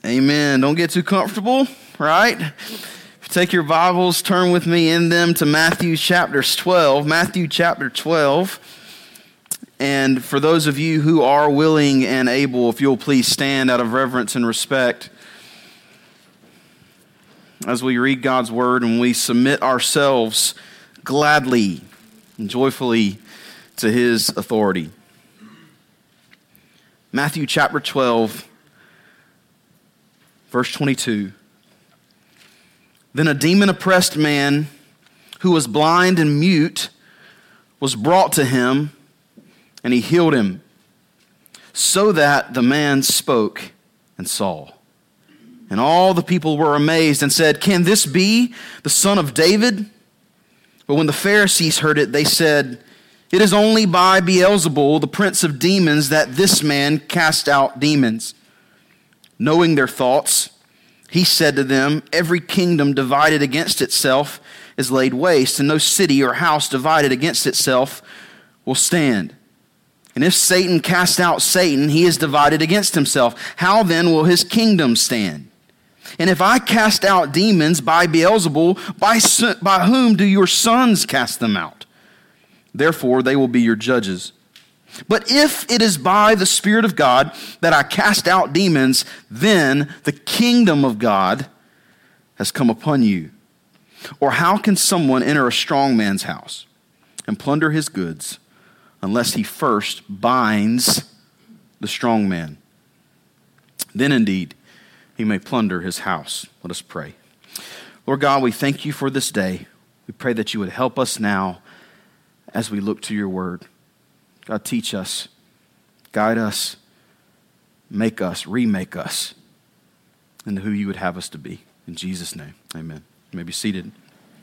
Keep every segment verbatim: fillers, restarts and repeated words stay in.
Amen. Don't get too comfortable, right? If you take your Bibles, turn with me in them to Matthew chapter twelve. Matthew chapter twelve. And for those of you who are willing and able, if you'll please stand out of reverence and respect as we read God's word and we submit ourselves gladly and joyfully to his authority. Matthew chapter twelve. Verse twenty-two, then a demon-oppressed man who was blind and mute was brought to him, and he healed him, so that the man spoke and saw. And all the people were amazed and said, "Can this be the son of David?" But when the Pharisees heard it, they said, "It is only by Beelzebul, the prince of demons, that this man cast out demons." Knowing their thoughts, he said to them, "Every kingdom divided against itself is laid waste, and no city or house divided against itself will stand. And if Satan cast out Satan, he is divided against himself. How then will his kingdom stand? And if I cast out demons by Beelzebul, by, by whom do your sons cast them out? Therefore they will be your judges. But if it is by the Spirit of God that I cast out demons, then the kingdom of God has come upon you. Or how can someone enter a strong man's house and plunder his goods unless he first binds the strong man? Then indeed he may plunder his house. Let us pray. Lord God, we thank you for this day. We pray that you would help us now as we look to your word. God, teach us, guide us, make us, remake us into who you would have us to be. In Jesus' name, amen. You may be seated.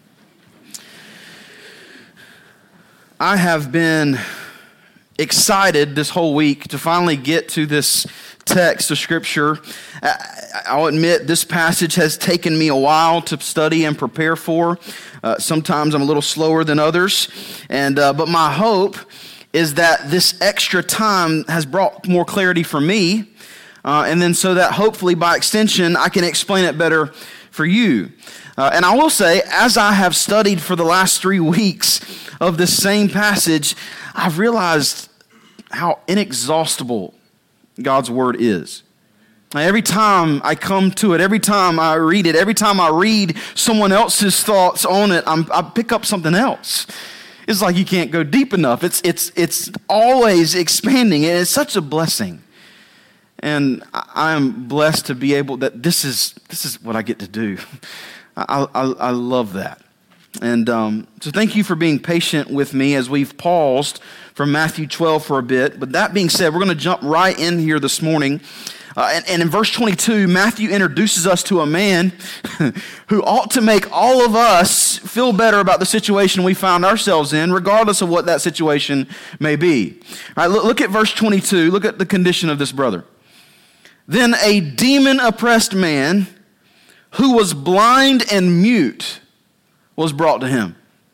I have been excited this whole week to finally get to this text of Scripture. I'll admit this passage has taken me a while to study and prepare for. Uh, sometimes I'm a little slower than others, and uh, but my hope is that this extra time has brought more clarity for me, uh, and then so that hopefully by extension I can explain it better for you. Uh, and I will say, as I have studied for the last three weeks of this same passage, I've realized how inexhaustible God's word is. Now, every time I come to it, every time I read it, every time I read someone else's thoughts on it, I'm, I pick up something else. It's like you can't go deep enough. It's it's it's always expanding, and it's such a blessing. And I am blessed to be able that this is this is what I get to do. I I, I love that. And um, so thank you for being patient with me as we've paused from Matthew twelve for a bit. But that being said, we're going to jump right in here this morning. Uh, and, and in verse twenty-two, Matthew introduces us to a man who ought to make all of us feel better about the situation we found ourselves in, regardless of what that situation may be. All right, look, look at verse twenty-two. Look at the condition of this brother. Then a demon-oppressed man who was blind and mute was brought to him.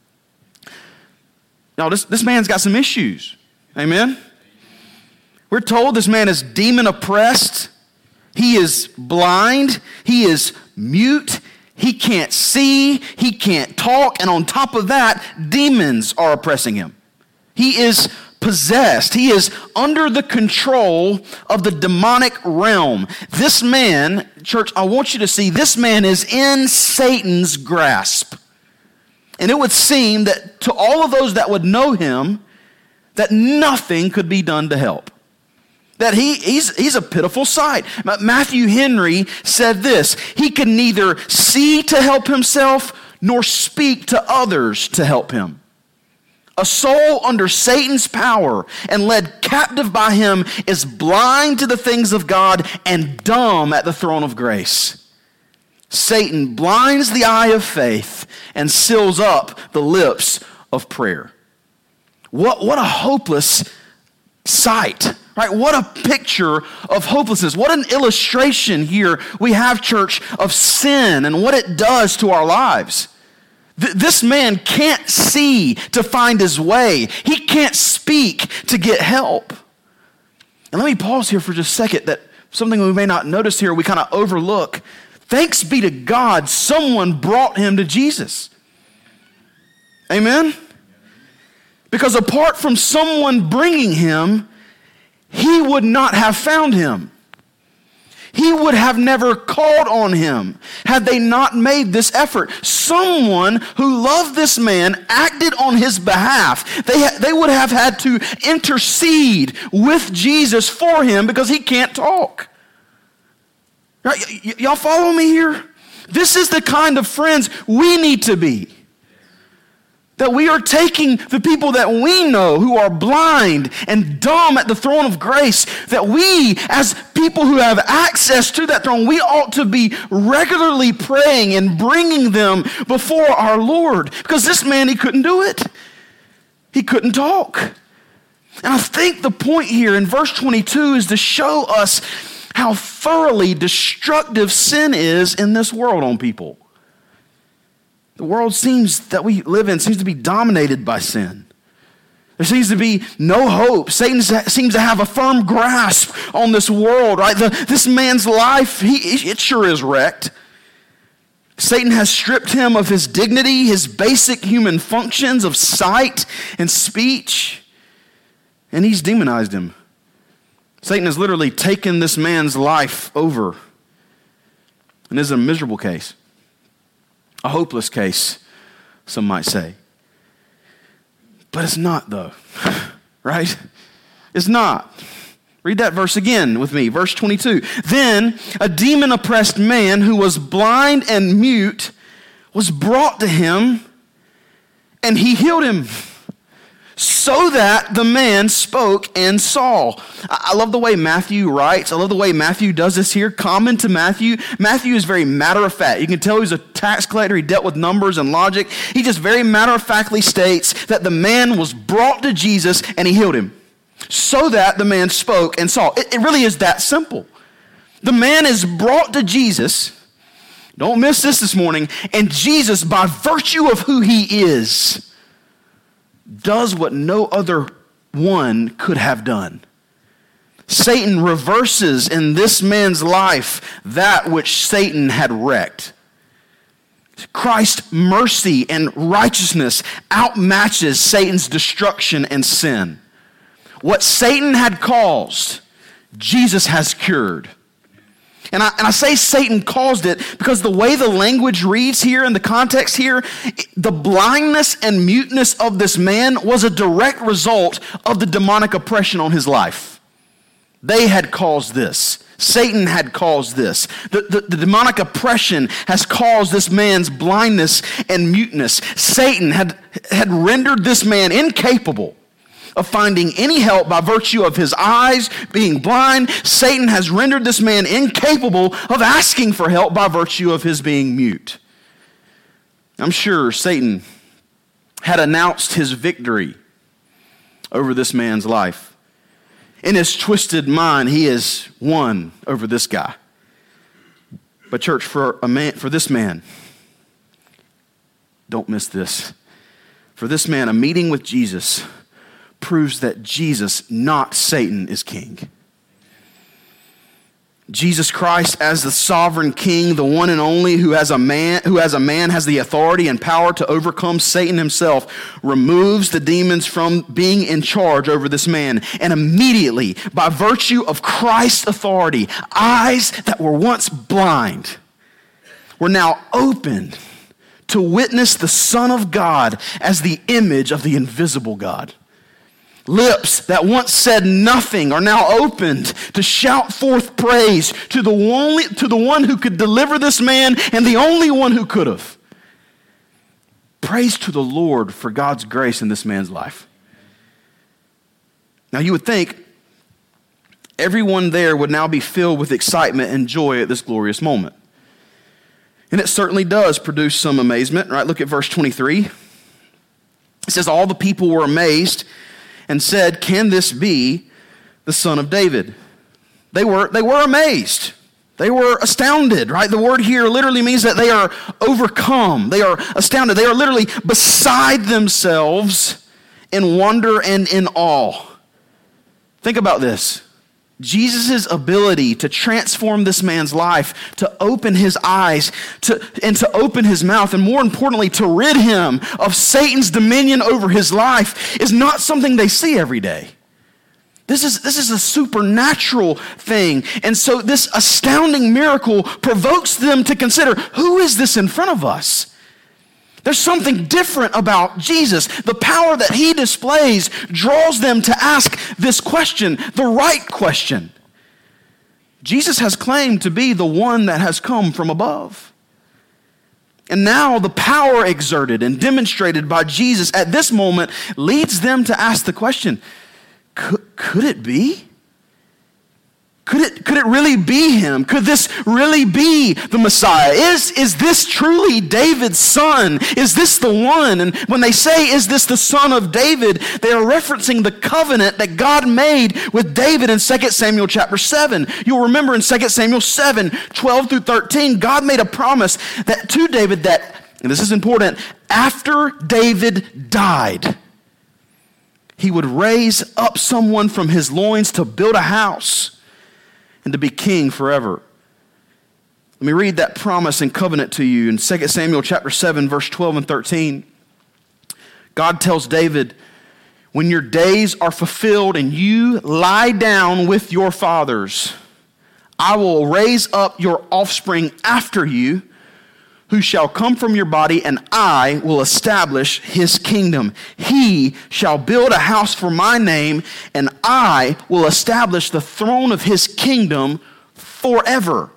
Now, this, this man's got some issues. Amen? We're told this man is demon-oppressed. He is blind. He is mute. He can't see. He can't talk. And on top of that, demons are oppressing him. He is possessed. He is under the control of the demonic realm. This man, church, I want you to see, this man is in Satan's grasp. And it would seem that to all of those that would know him, that nothing could be done to help. That he, he's, he's a pitiful sight. Matthew Henry said this, he can neither see to help himself nor speak to others to help him. A soul under Satan's power and led captive by him is blind to the things of God and dumb at the throne of grace. Satan blinds the eye of faith and seals up the lips of prayer. What, what a hopeless sight. Right, what a picture of hopelessness. What an illustration here we have, church, of sin and what it does to our lives. Th- this man can't see to find his way. He can't speak to get help. And let me pause here for just a second that something we may not notice here, we kind of overlook. Thanks be to God, someone brought him to Jesus. Amen? Because apart from someone bringing him, he would not have found him. He would have never called on him had they not made this effort. Someone who loved this man acted on his behalf. They, ha- they would have had to intercede with Jesus for him because he can't talk. Right? Y- y- y'all follow me here? This is the kind of friends we need to be. That we are taking the people that we know who are blind and dumb at the throne of grace, that we, as people who have access to that throne, we ought to be regularly praying and bringing them before our Lord. Because this man, he couldn't do it. He couldn't talk. And I think the point here in verse twenty-two is to show us how thoroughly destructive sin is in this world on people. The world seems that we live in seems to be dominated by sin. There seems to be no hope. Satan seems to have a firm grasp on this world, right? The, this man's life, he, it sure is wrecked. Satan has stripped him of his dignity, his basic human functions of sight and speech, and he's demonized him. Satan has literally taken this man's life over, and this is a miserable case. A hopeless case, some might say. But it's not, though, right? It's not. Read that verse again with me, verse twenty-two. Then a demon-oppressed man who was blind and mute was brought to him, and he healed him, so that the man spoke and saw. I love the way Matthew writes. I love the way Matthew does this here. Common to Matthew. Matthew is very matter of fact. You can tell he's a tax collector. He dealt with numbers and logic. He just very matter of factly states that the man was brought to Jesus and he healed him, so that the man spoke and saw. It, it really is that simple. The man is brought to Jesus. Don't miss this this morning. And Jesus, by virtue of who he is, does what no other one could have done. Satan reverses in this man's life that which Satan had wrecked. Christ's mercy and righteousness outmatches Satan's destruction and sin. What Satan had caused, Jesus has cured. And I, and I say Satan caused it because the way the language reads here in the context here, the blindness and muteness of this man was a direct result of the demonic oppression on his life. They had caused this. Satan had caused this. The, the, the demonic oppression has caused this man's blindness and muteness. Satan had, had rendered this man incapable of finding any help by virtue of his eyes being blind. Satan has rendered this man incapable of asking for help by virtue of his being mute. I'm sure Satan had announced his victory over this man's life. In his twisted mind, he has won over this guy. But church, for a man, for this man, don't miss this. For this man, a meeting with Jesus proves that Jesus, not Satan, is king. Jesus Christ as the sovereign king, the one and only who has a man who as a man has the authority and power to overcome Satan himself, removes the demons from being in charge over this man. And immediately, by virtue of Christ's authority, eyes that were once blind were now opened to witness the Son of God as the image of the invisible God. Lips that once said nothing are now opened to shout forth praise to the only, to the one who could deliver this man and the only one who could have. Praise to the Lord for God's grace in this man's life. Now you would think everyone there would now be filled with excitement and joy at this glorious moment. And it certainly does produce some amazement, right? Look at verse twenty-three. It says, all the people were amazed and said, can this be the Son of David? They were, they were amazed. They were astounded, right? The word here literally means that they are overcome. They are astounded. They are literally beside themselves in wonder and in awe. Think about this. Jesus' ability to transform this man's life, to open his eyes, to, and to open his mouth, and more importantly, to rid him of Satan's dominion over his life is not something they see every day. This is, this is a supernatural thing. And so this astounding miracle provokes them to consider, who is this in front of us? There's something different about Jesus. The power that he displays draws them to ask this question, the right question. Jesus has claimed to be the one that has come from above. And now the power exerted and demonstrated by Jesus at this moment leads them to ask the question, could, could it be? Could it, could it really be him? Could this really be the Messiah? Is, is this truly David's son? Is this the one? And when they say, is this the son of David, they are referencing the covenant that God made with David in Second Samuel chapter seven. You'll remember in Second Samuel seven, twelve through thirteen, God made a promise that to David that, and this is important, after David died, he would raise up someone from his loins to build a house and to be king forever. Let me read that promise and covenant to you in Second Samuel chapter seven, verse twelve and thirteen. God tells David, when your days are fulfilled and you lie down with your fathers, I will raise up your offspring after you, who shall come from your body, and I will establish his kingdom. He shall build a house for my name, and I will establish the throne of his kingdom forever.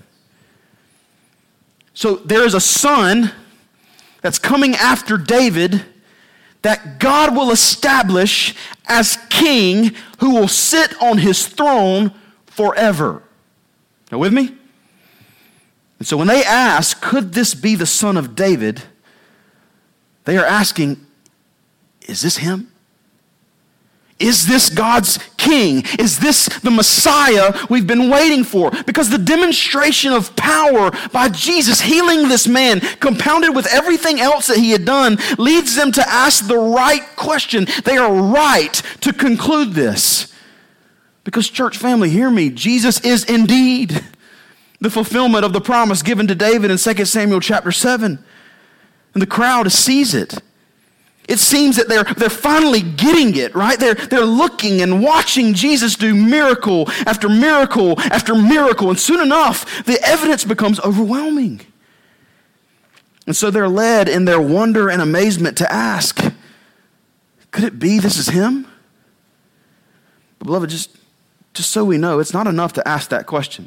So there is a son that's coming after David that God will establish as king, who will sit on his throne forever. Now with me? And so when they ask, could this be the son of David? They are asking, is this him? Is this God's king? Is this the Messiah we've been waiting for? Because the demonstration of power by Jesus healing this man, compounded with everything else that he had done, leads them to ask the right question. They are right to conclude this. Because, church family, hear me, Jesus is indeed the fulfillment of the promise given to David in Second Samuel chapter seven. And the crowd sees it. It seems that they're, they're finally getting it, right? They're, they're looking and watching Jesus do miracle after miracle after miracle. And soon enough, the evidence becomes overwhelming. And so they're led in their wonder and amazement to ask, could it be this is him? But beloved, just, just so we know, it's not enough to ask that question.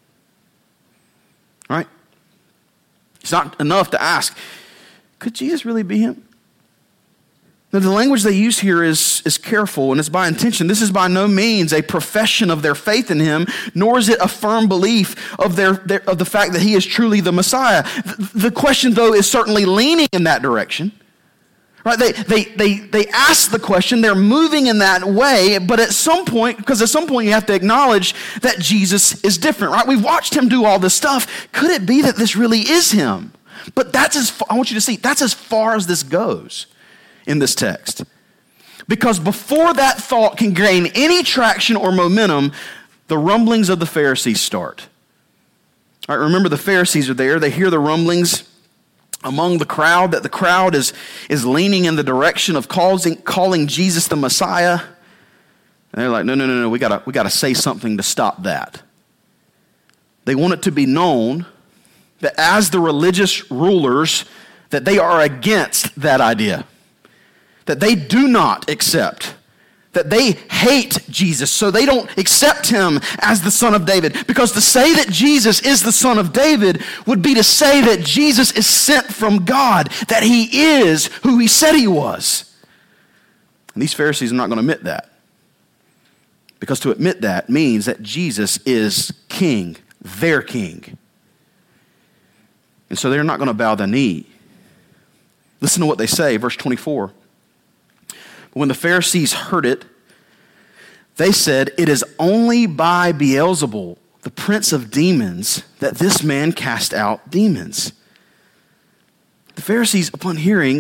Right? It's not enough to ask, could Jesus really be him? Now, the language they use here is, is careful, and it's by intention. This is by no means a profession of their faith in him, nor is it a firm belief of, their, their, of the fact that he is truly the Messiah. The, the question, though, is certainly leaning in that direction. Right? They, they, they, they ask the question, they're moving in that way, but at some point, because at some point you have to acknowledge that Jesus is different, right? We've watched him do all this stuff. Could it be that this really is him? But that's as far, I want you to see, that's as far as this goes in this text. Because before that thought can gain any traction or momentum, the rumblings of the Pharisees start. All right, remember the Pharisees are there. They hear the rumblings among the crowd, that the crowd is, is leaning in the direction of causing, calling Jesus the Messiah. And they're like, no, no, no, no, we gotta, we gotta say something to stop that. They want it to be known that as the religious rulers, that they are against that idea. That they do not accept, that they hate Jesus, so they don't accept him as the son of David. Because to say that Jesus is the son of David would be to say that Jesus is sent from God, that he is who he said he was. And these Pharisees are not going to admit that. Because to admit that means that Jesus is king, their king. And so they're not going to bow the knee. Listen to what they say, verse twenty-four. When the Pharisees heard it, they said, it is only by Beelzebul, the prince of demons, that this man cast out demons. The Pharisees, upon hearing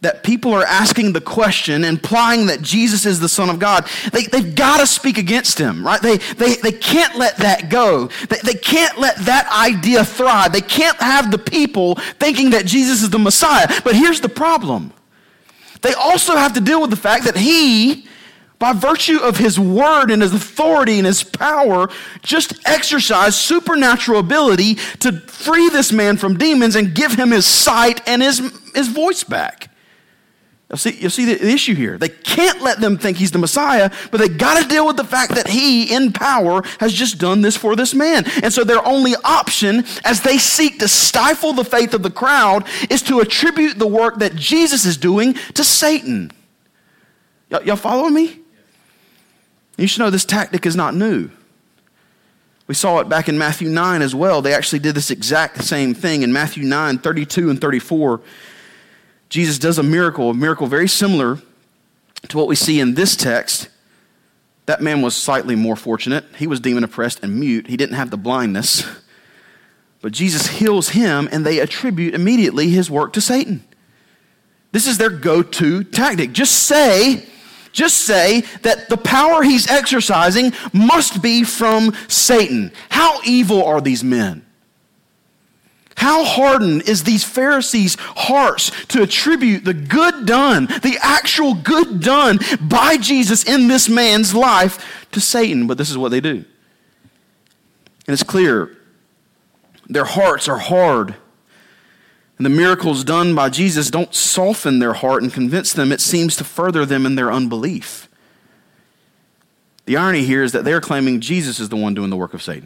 that people are asking the question, implying that Jesus is the Son of God, they, they've got to speak against him, right? They, they, they can't let that go. They, they can't let that idea thrive. They can't have the people thinking that Jesus is the Messiah. But here's the problem. They also have to deal with the fact that he, by virtue of his word and his authority and his power, just exercised supernatural ability to free this man from demons and give him his sight and his, his voice back. You'll see, you'll see the, the issue here. They can't let them think he's the Messiah, but they got to deal with the fact that he, in power, has just done this for this man. And so their only option, as they seek to stifle the faith of the crowd, is to attribute the work that Jesus is doing to Satan. Y- y'all following me? You should know this tactic is not new. We saw it back in Matthew nine as well. They actually did this exact same thing in Matthew nine, thirty-two and thirty-four. Jesus does a miracle, a miracle very similar to what we see in this text. That man was slightly more fortunate. He was demon-oppressed and mute. He didn't have the blindness. But Jesus heals him, and they attribute immediately his work to Satan. This is their go-to tactic. Just say, just say that the power he's exercising must be from Satan. How evil are these men? How hardened is these Pharisees' hearts to attribute the good done, the actual good done by Jesus in this man's life to Satan? But this is what they do. And it's clear, their hearts are hard. And the miracles done by Jesus don't soften their heart and convince them. It seems to further them in their unbelief. The irony here is that they're claiming Jesus is the one doing the work of Satan.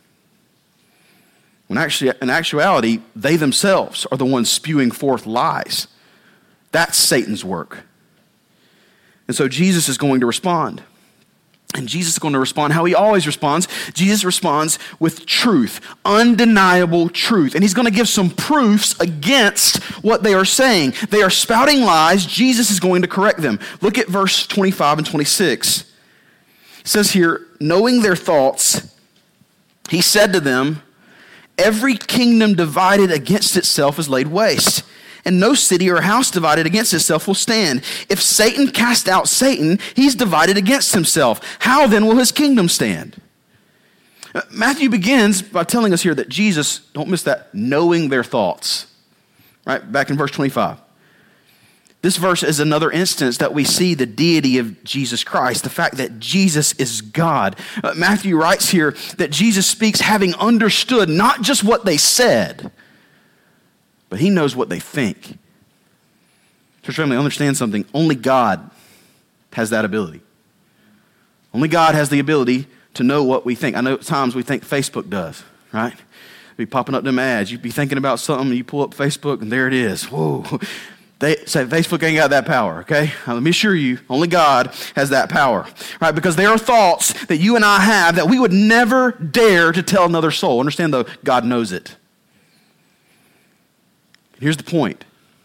When actually, in actuality, they themselves are the ones spewing forth lies. That's Satan's work. And so Jesus is going to respond. And Jesus is going to respond how he always responds. Jesus responds with truth, undeniable truth. And he's going to give some proofs against what they are saying. They are spouting lies. Jesus is going to correct them. Look at verse twenty-five and twenty-six. It says here, knowing their thoughts, he said to them, every kingdom divided against itself is laid waste, and no city or house divided against itself will stand. If Satan cast out Satan, he's divided against himself. How then will his kingdom stand? Matthew begins by telling us here that Jesus, don't miss that, knowing their thoughts. Right, back in verse twenty-five. This verse is another instance that we see the deity of Jesus Christ, the fact that Jesus is God. Uh, Matthew writes here that Jesus speaks having understood not just what they said, but he knows what they think. Church family, understand something. Only God has that ability. Only God has the ability to know what we think. I know at times we think Facebook does, right? Be popping up them ads. You'd be thinking about something, you pull up Facebook, and there it is. Whoa. They say Facebook ain't got that power, okay? Now, let me assure you, only God has that power, right? Because there are thoughts that you and I have that we would never dare to tell another soul. Understand, though, God knows it. Here's the point.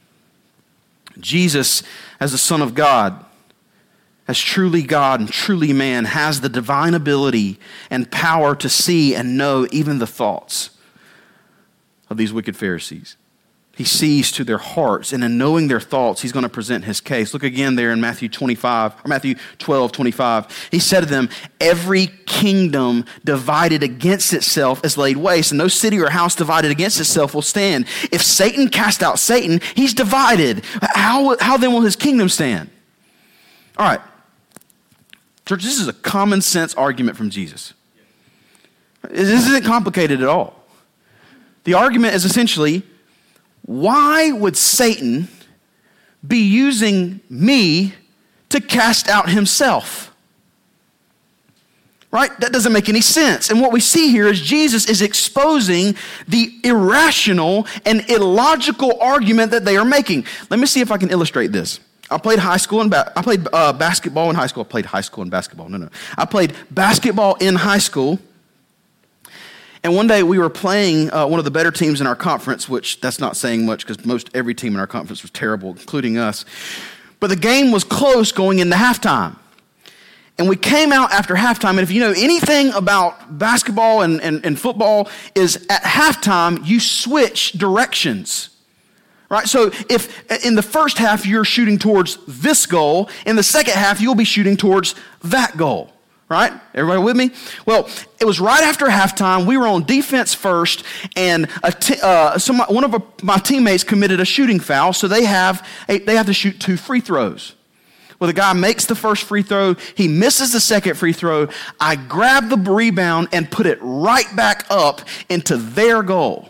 Jesus, as the Son of God, as truly God and truly man, has the divine ability and power to see and know even the thoughts of these wicked Pharisees. He sees to their hearts, and in knowing their thoughts, he's going to present his case. Look again there in Matthew twenty-five, or Matthew twelve, twenty-five. He said to them, every kingdom divided against itself is laid waste, and no city or house divided against itself will stand. If Satan cast out Satan, he's divided. How, how then will his kingdom stand? All right. Church, this is a common sense argument from Jesus. This isn't complicated at all. The argument is essentially, why would Satan be using me to cast out himself? Right? That doesn't make any sense. And what we see here is Jesus is exposing the irrational and illogical argument that they are making. Let me see if I can illustrate this. I played high school and ba- I played uh, basketball in high school. I played high school and basketball. No, no. I played basketball in high school. And one day we were playing uh, one of the better teams in our conference, which that's not saying much because most every team in our conference was terrible, including us. But the game was close going into halftime. And we came out after halftime, and if you know anything about basketball and, and, and football, is at halftime you switch directions. Right? So if in the first half you're shooting towards this goal, in the second half you'll be shooting towards that goal. Right? Everybody with me? Well, it was right after halftime. We were on defense first, and a t- uh, some, one of my teammates committed a shooting foul, so they have a, they have to shoot two free throws. Well, the guy makes the first free throw. He misses the second free throw. I grab the rebound and put it right back up into their goal.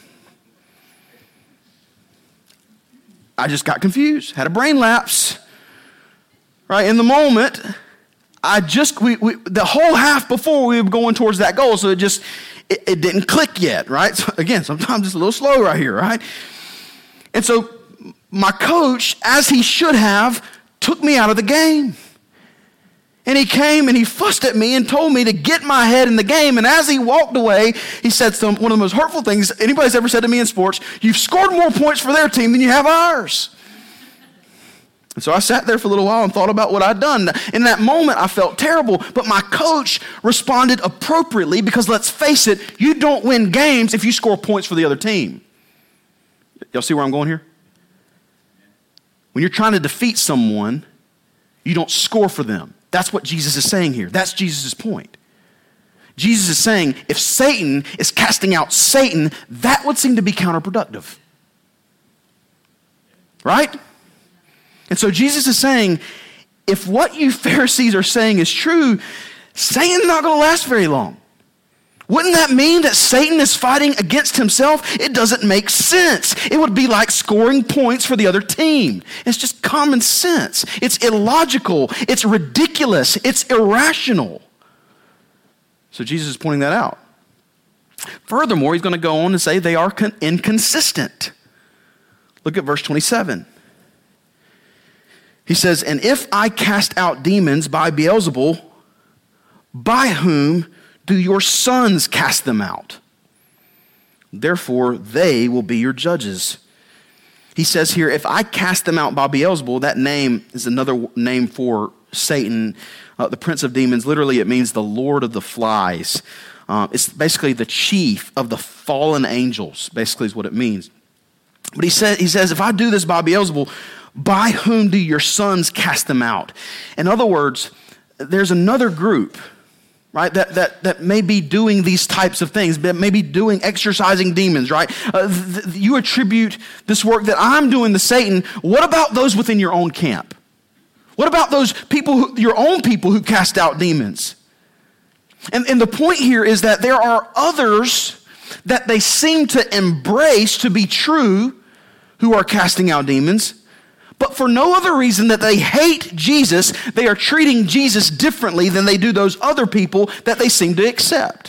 I just got confused, had a brain lapse. Right? In the moment, I just, we, we the whole half before we were going towards that goal, so it just, it, it didn't click yet, right? So again, sometimes I'm just a little slow right here, right? And so my coach, as he should have, took me out of the game. And he came and he fussed at me and told me to get my head in the game. And as he walked away, he said some one of the most hurtful things anybody's ever said to me in sports: you've scored more points for their team than you have ours. And so I sat there for a little while and thought about what I'd done. In that moment, I felt terrible, but my coach responded appropriately because, let's face it, you don't win games if you score points for the other team. Y'all see where I'm going here? When you're trying to defeat someone, you don't score for them. That's what Jesus is saying here. That's Jesus' point. Jesus is saying if Satan is casting out Satan, that would seem to be counterproductive. Right? And so Jesus is saying, if what you Pharisees are saying is true, Satan's not going to last very long. Wouldn't that mean that Satan is fighting against himself? It doesn't make sense. It would be like scoring points for the other team. It's just common sense. It's illogical. It's ridiculous. It's irrational. So Jesus is pointing that out. Furthermore, he's going to go on and say they are con- inconsistent. Look at verse twenty-seven. He says, and if I cast out demons by Beelzebul, by whom do your sons cast them out? Therefore, they will be your judges. He says here, if I cast them out by Beelzebul, that name is another name for Satan, uh, the prince of demons. Literally, it means the lord of the flies. Uh, it's basically the chief of the fallen angels, basically is what it means. But he, said, he says, if I do this by Beelzebul, by whom do your sons cast them out? In other words, there's another group, right, that, that, that may be doing these types of things, that may be doing, exorcising demons, right? Uh, th- you attribute this work that I'm doing to Satan. What about those within your own camp? What about those people, who, your own people who cast out demons? And, and the point here is that there are others that they seem to embrace to be true who are casting out demons, but for no other reason that they hate Jesus, they are treating Jesus differently than they do those other people that they seem to accept.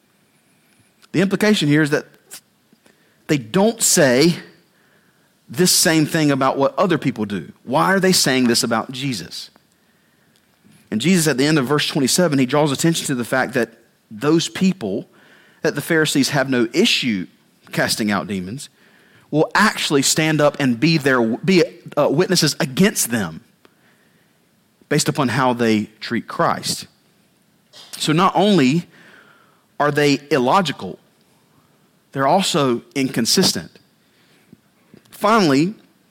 The implication here is that they don't say this same thing about what other people do. Why are they saying this about Jesus? And Jesus, at the end of verse twenty-seven, he draws attention to the fact that those people, that the Pharisees have no issue casting out demons, will actually stand up and be their be uh, witnesses against them based upon how they treat Christ. So not only are they illogical, they're also inconsistent. Finally,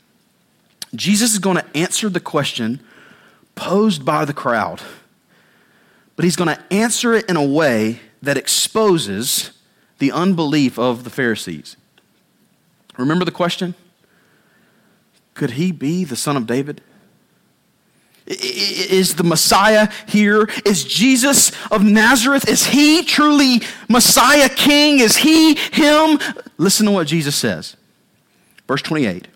Jesus is going to answer the question posed by the crowd, but he's going to answer it in a way that exposes the unbelief of the Pharisees. Remember the question? Could he be the son of David? Is the Messiah here? Is Jesus of Nazareth? Is he truly Messiah King? Is he him? Listen to what Jesus says. Verse twenty-eight.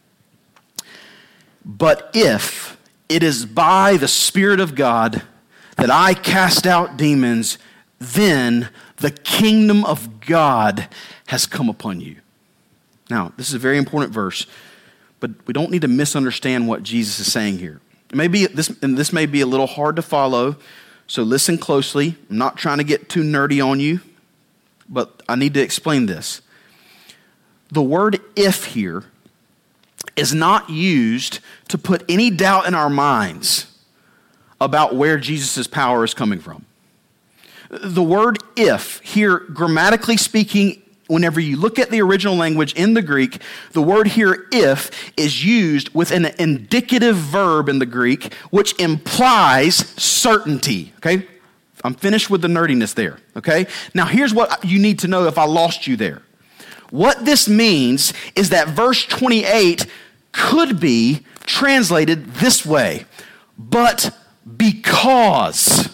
But if it is by the Spirit of God that I cast out demons, then the kingdom of God has come upon you. Now, this is a very important verse, but we don't need to misunderstand what Jesus is saying here. It may be, this, and this may be a little hard to follow, so listen closely. I'm not trying to get too nerdy on you, but I need to explain this. The word if here is not used to put any doubt in our minds about where Jesus' power is coming from. The word if here, grammatically speaking, whenever you look at the original language in the Greek, the word here, if, is used with an indicative verb in the Greek, which implies certainty, okay? I'm finished with the nerdiness there, okay? Now here's what you need to know if I lost you there. What this means is that verse twenty-eight could be translated this way, but because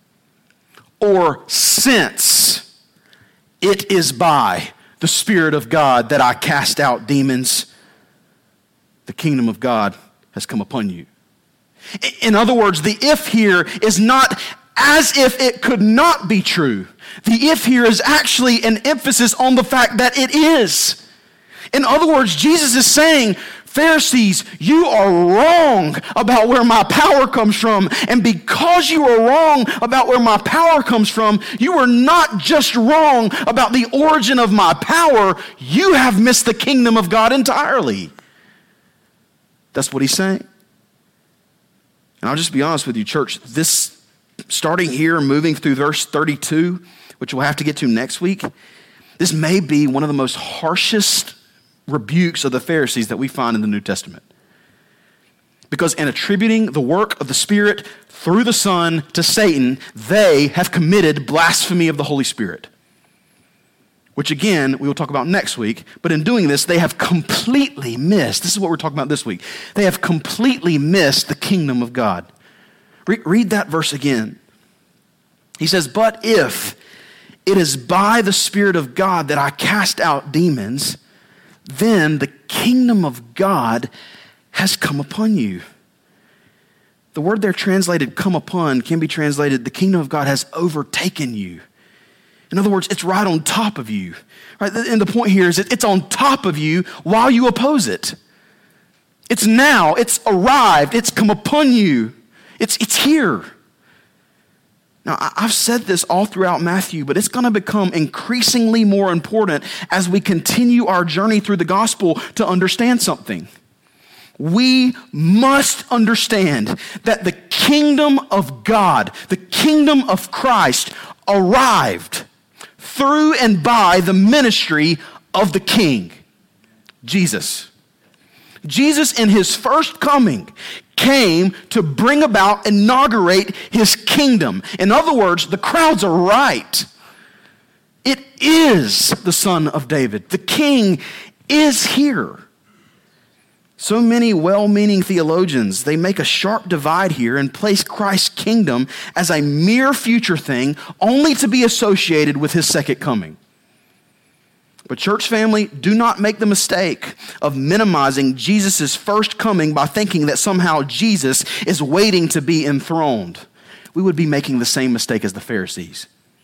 or since it is by the Spirit of God that I cast out demons, the kingdom of God has come upon you. In other words, the if here is not as if it could not be true. The if here is actually an emphasis on the fact that it is. In other words, Jesus is saying, Pharisees, you are wrong about where my power comes from. And because you are wrong about where my power comes from, you are not just wrong about the origin of my power, you have missed the kingdom of God entirely. That's what he's saying. And I'll just be honest with you, church, this starting here, moving through verse thirty-two, which we'll have to get to next week, this may be one of the most harshest rebukes of the Pharisees that we find in the New Testament. Because in attributing the work of the Spirit through the Son to Satan, they have committed blasphemy of the Holy Spirit. Which again, we will talk about next week. But in doing this, they have completely missed, this is what we're talking about this week, they have completely missed the kingdom of God. Re- read that verse again. He says, but if it is by the Spirit of God that I cast out demons, then the kingdom of God has come upon you. The word there translated come upon can be translated the kingdom of God has overtaken you. In other words, it's right on top of you. Right? And the point here is that it's on top of you while you oppose it. It's now, it's arrived, it's come upon you. It's, it's here. Now, I've said this all throughout Matthew, but it's going to become increasingly more important as we continue our journey through the gospel to understand something. We must understand that the kingdom of God, the kingdom of Christ, arrived through and by the ministry of the King, Jesus. Jesus, in his first coming, came to bring about, inaugurate his kingdom. In other words, the crowds are right. It is the Son of David. The King is here. So many well-meaning theologians, they make a sharp divide here and place Christ's kingdom as a mere future thing only to be associated with his second coming. But church family, do not make the mistake of minimizing Jesus' first coming by thinking that somehow Jesus is waiting to be enthroned. We would be making the same mistake as the Pharisees.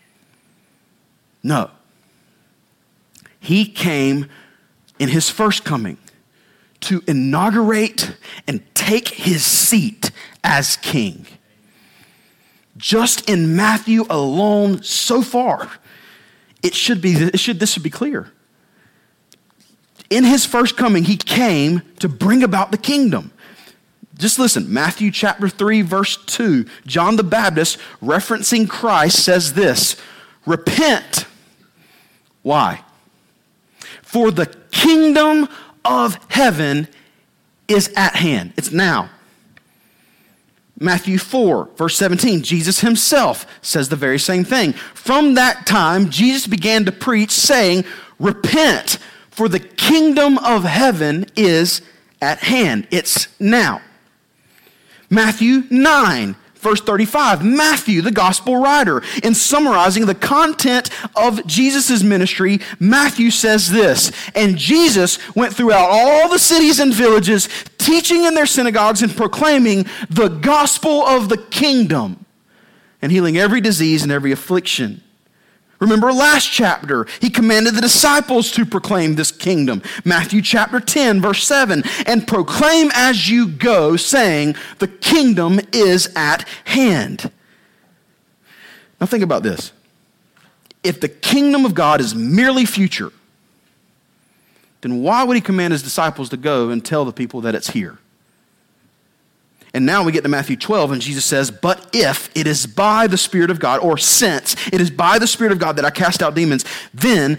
No. He came in his first coming to inaugurate and take his seat as king. Just in Matthew alone so far, it should be, it should, this should be clear. In his first coming, he came to bring about the kingdom. Just listen, Matthew chapter three, verse two, John the Baptist, referencing Christ, says this, repent. Why? For the kingdom of heaven is at hand. It's now. Matthew four, verse seventeen, Jesus himself says the very same thing. From that time, Jesus began to preach, saying, repent, for the kingdom of heaven is at hand. It's now. Matthew nine, verse thirty-five, Matthew, the gospel writer, in summarizing the content of Jesus' ministry, Matthew says this, and Jesus went throughout all the cities and villages, teaching in their synagogues and proclaiming the gospel of the kingdom and healing every disease and every affliction. Remember last chapter, he commanded the disciples to proclaim this kingdom. Matthew chapter ten, verse seven, and proclaim as you go, saying, the kingdom is at hand. Now think about this. If the kingdom of God is merely future, then why would he command his disciples to go and tell the people that it's here? And now we get to Matthew twelve, and Jesus says, but if it is by the Spirit of God, or since it is by the Spirit of God that I cast out demons, then the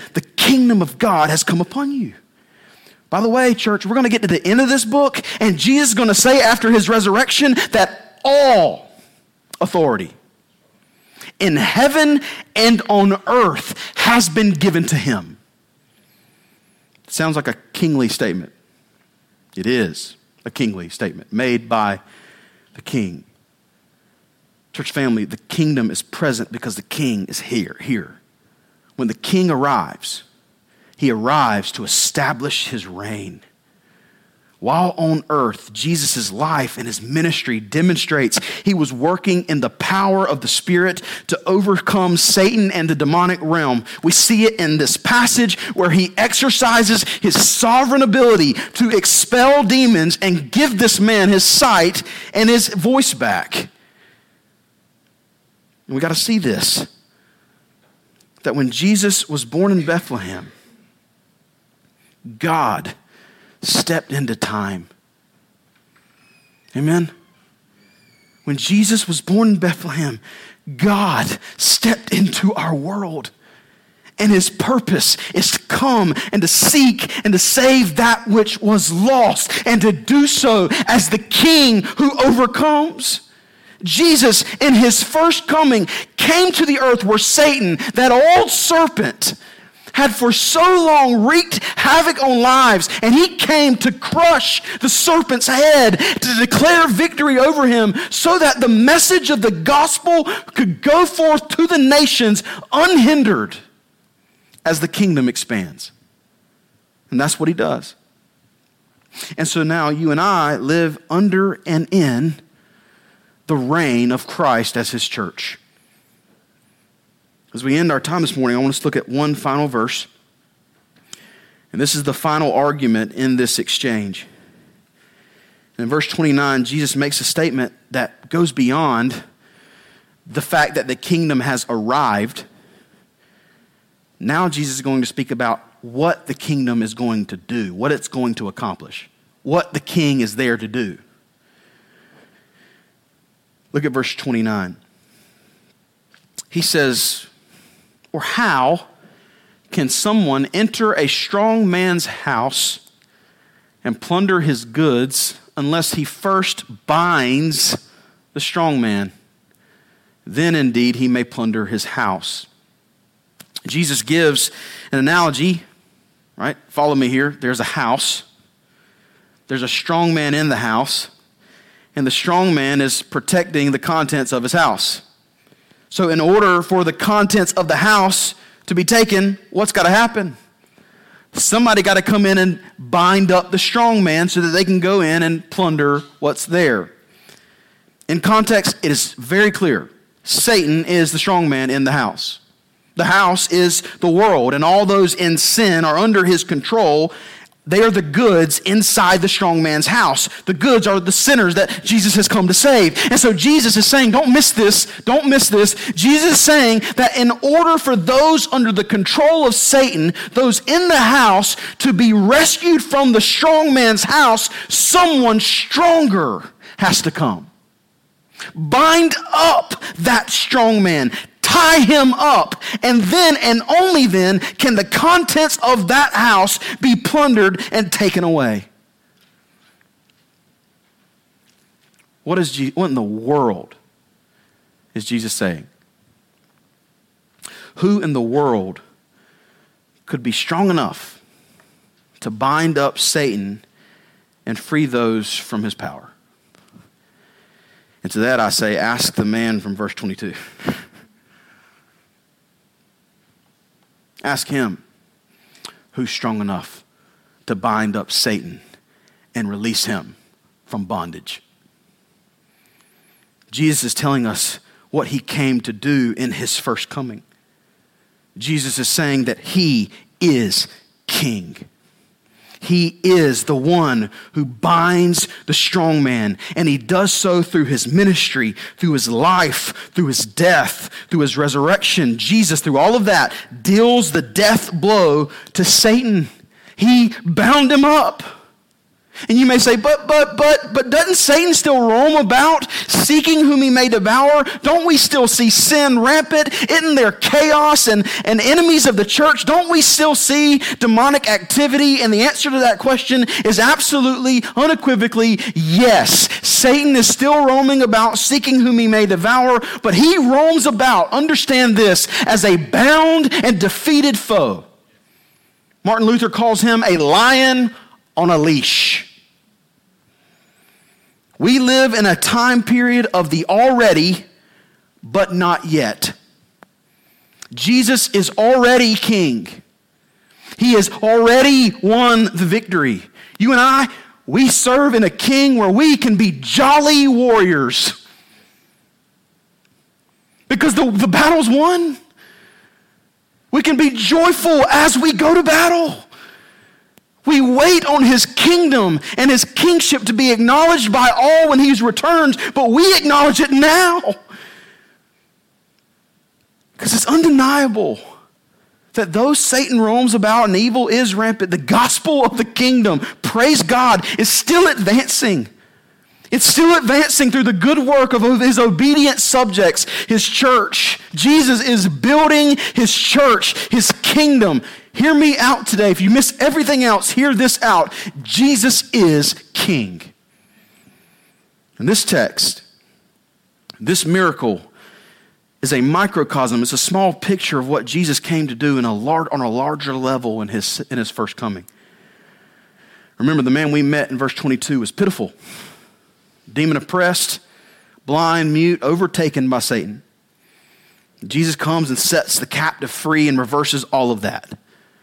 kingdom of God has come upon you. By the way, church, we're going to get to the end of this book, and Jesus is going to say after his resurrection that all authority in heaven and on earth has been given to him. It sounds like a kingly statement. It is a kingly statement made by the king. Church family, the kingdom is present because the king is here, here. When the king arrives, he arrives to establish his reign. While on earth, Jesus' life and his ministry demonstrates he was working in the power of the Spirit to overcome Satan and the demonic realm. We see it in this passage where he exercises his sovereign ability to expel demons and give this man his sight and his voice back. And we got to see this, that when Jesus was born in Bethlehem, God stepped into time. Amen? When Jesus was born in Bethlehem, God stepped into our world. And his purpose is to come and to seek and to save that which was lost, and to do so as the king who overcomes. Jesus, in his first coming, came to the earth where Satan, that old serpent, had for so long wreaked havoc on lives, and he came to crush the serpent's head, to declare victory over him, so that the message of the gospel could go forth to the nations unhindered as the kingdom expands. And that's what he does. And so now you and I live under and in the reign of Christ as his church. As we end our time this morning, I want us to look at one final verse. And this is the final argument in this exchange. In verse twenty-nine, Jesus makes a statement that goes beyond the fact that the kingdom has arrived. Now Jesus is going to speak about what the kingdom is going to do, what it's going to accomplish, what the king is there to do. Look at verse twenty-nine. He says, or how can someone enter a strong man's house and plunder his goods unless he first binds the strong man? Then indeed he may plunder his house. Jesus gives an analogy, right? Follow me here. There's a house. There's a strong man in the house. And the strong man is protecting the contents of his house. So in order for the contents of the house to be taken, what's got to happen? Somebody got to come in and bind up the strong man so that they can go in and plunder what's there. In context, it is very clear. Satan is the strong man in the house. The house is the world, and all those in sin are under his control. They are the goods inside the strong man's house. The goods are the sinners that Jesus has come to save. And so Jesus is saying, don't miss this, don't miss this. Jesus is saying that in order for those under the control of Satan, those in the house, to be rescued from the strong man's house, someone stronger has to come. Bind up that strong man. Tie him up, and then and only then can the contents of that house be plundered and taken away. What is Je- what in the world is Jesus saying? Who in the world could be strong enough to bind up Satan and free those from his power? And to that I say, ask the man from verse twenty-two. Ask him who's strong enough to bind up Satan and release him from bondage. Jesus is telling us what he came to do in his first coming. Jesus is saying that he is king. He is the one who binds the strong man, and he does so through his ministry, through his life, through his death, through his resurrection. Jesus, through all of that, deals the death blow to Satan. He bound him up. And you may say, but, but, but, but doesn't Satan still roam about seeking whom he may devour? Don't we still see sin rampant? Isn't there chaos and, and enemies of the church? Don't we still see demonic activity? And the answer to that question is absolutely, unequivocally, yes. Satan is still roaming about seeking whom he may devour, but he roams about, understand this, as a bound and defeated foe. Martin Luther calls him a lion on a leash. We live in a time period of the already, but not yet. Jesus is already king. He has already won the victory. You and I, we serve in a king where we can be jolly warriors. Because the, the battle's won. We can be joyful as we go to battle. We wait on his kingdom and his kingship to be acknowledged by all when he's returned, but we acknowledge it now. Because it's undeniable that though Satan roams about and evil is rampant, the gospel of the kingdom, praise God, is still advancing. It's still advancing through the good work of his obedient subjects, his church. Jesus is building his church, his kingdom. Hear me out today. If you miss everything else, hear this out. Jesus is king. In this text, this miracle is a microcosm. It's a small picture of what Jesus came to do in a lar- on a larger level in his, in his first coming. Remember, the man we met in verse twenty-two was pitiful, demon oppressed, blind, mute, overtaken by Satan. Jesus comes and sets the captive free and reverses all of that.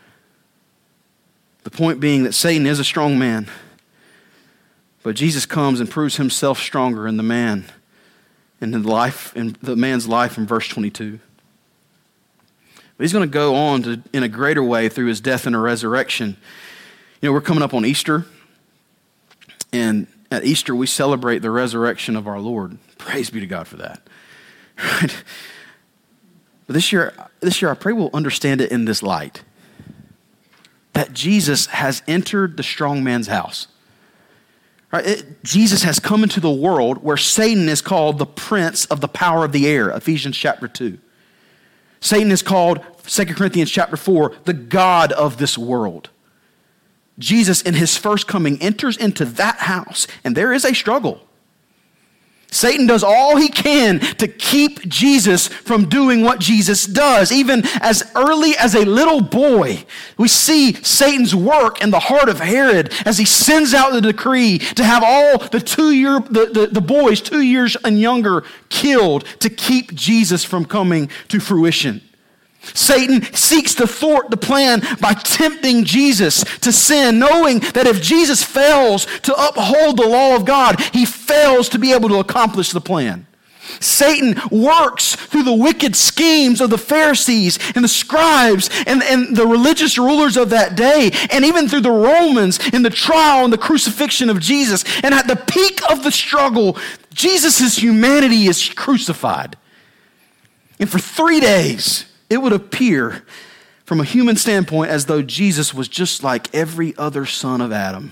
The point being that Satan is a strong man, but Jesus comes and proves himself stronger in the man, in the life, in the man's life in verse twenty-two. But he's going to go on to, in a greater way through his death and a resurrection. You know, we're coming up on Easter, and at Easter we celebrate the resurrection of our Lord. Praise be to God for that. Right? But this year, this year I pray we'll understand it in this light. That Jesus has entered the strong man's house. Right? It, Jesus has come into the world where Satan is called the prince of the power of the air, Ephesians chapter two. Satan is called, Second Corinthians chapter four, the god of this world. Jesus in his first coming enters into that house, and there is a struggle. Satan does all he can to keep Jesus from doing what Jesus does. Even as early as a little boy, we see Satan's work in the heart of Herod as he sends out the decree to have all the two-year the, the, the boys two years and younger killed to keep Jesus from coming to fruition. Satan seeks to thwart the plan by tempting Jesus to sin, knowing that if Jesus fails to uphold the law of God, he fails to be able to accomplish the plan. Satan works through the wicked schemes of the Pharisees and the scribes and, and the religious rulers of that day, and even through the Romans in the trial and the crucifixion of Jesus. And at the peak of the struggle, Jesus' humanity is crucified. And for three days, it would appear from a human standpoint as though Jesus was just like every other son of Adam.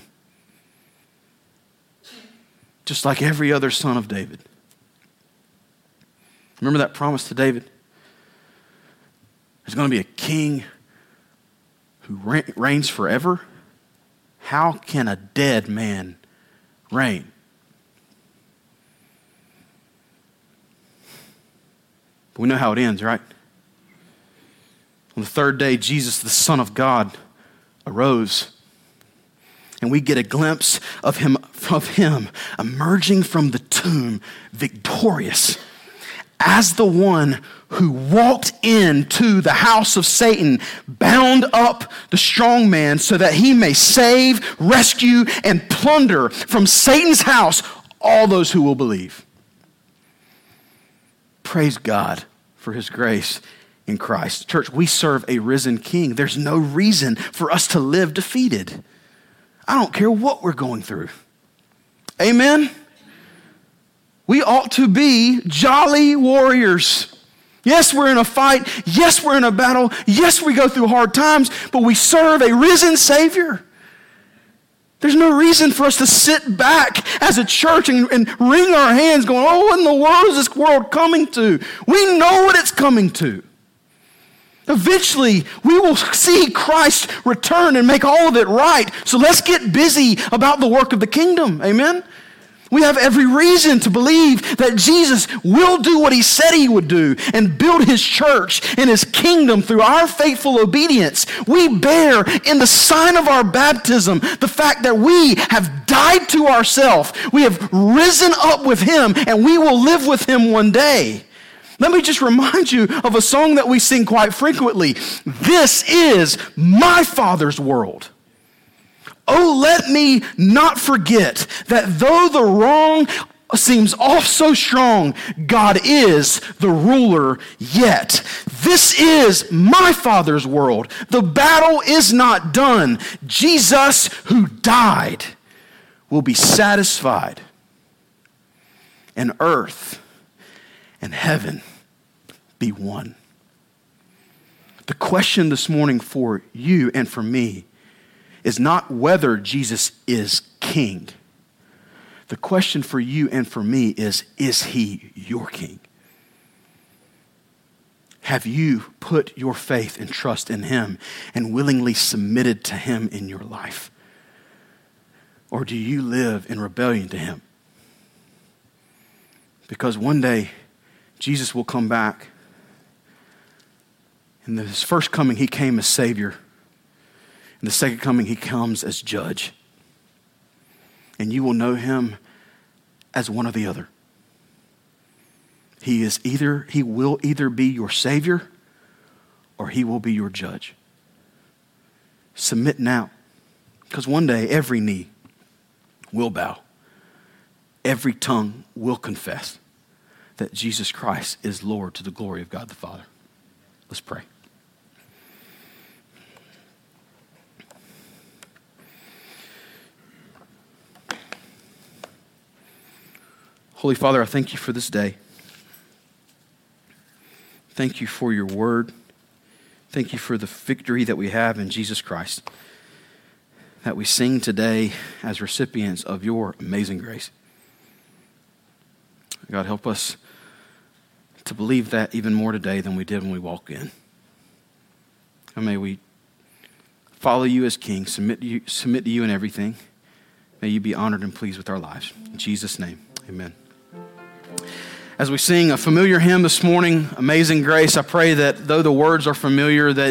Just like every other son of David. Remember that promise to David? There's going to be a king who reigns forever. How can a dead man reign? But we know how it ends, right? On the third day, Jesus, the Son of God, arose. And we get a glimpse of him, of him emerging from the tomb victorious as the one who walked into the house of Satan, bound up the strong man so that he may save, rescue, and plunder from Satan's house all those who will believe. Praise God for his grace in Christ. Church, we serve a risen king. There's no reason for us to live defeated. I don't care what we're going through. Amen? We ought to be jolly warriors. Yes, we're in a fight. Yes, we're in a battle. Yes, we go through hard times, but we serve a risen Savior. There's no reason for us to sit back as a church and, and wring our hands going, oh, what in the world is this world coming to? We know what it's coming to. Eventually, we will see Christ return and make all of it right. So let's get busy about the work of the kingdom. Amen? We have every reason to believe that Jesus will do what he said he would do and build his church and his kingdom through our faithful obedience. We bear in the sign of our baptism the fact that we have died to ourselves. We have risen up with him and we will live with him one day. Let me just remind you of a song that we sing quite frequently. This is my Father's world. Oh, let me not forget that though the wrong seems off so strong, God is the ruler yet. This is my Father's world. The battle is not done. Jesus, who died, will be satisfied. And earth and heaven be one. The question this morning for you and for me is not whether Jesus is king. The question for you and for me is, is he your king? Have you put your faith and trust in him and willingly submitted to him in your life? Or do you live in rebellion to him? Because one day, Jesus will come back. In his first coming, he came as Savior. In the second coming, he comes as judge. And you will know him as one or the other. He is either, he will either be your Savior or he will be your judge. Submit now. Because one day every knee will bow. Every tongue will confess that Jesus Christ is Lord to the glory of God the Father. Let's pray. Holy Father, I thank you for this day. Thank you for your word. Thank you for the victory that we have in Jesus Christ, that we sing today as recipients of your amazing grace. God, help us to believe that even more today than we did when we walked in. And may we follow you as King, submit to you, submit to you in everything. May you be honored and pleased with our lives. In Jesus' name, amen. As we sing a familiar hymn this morning, Amazing Grace, I pray that though the words are familiar, that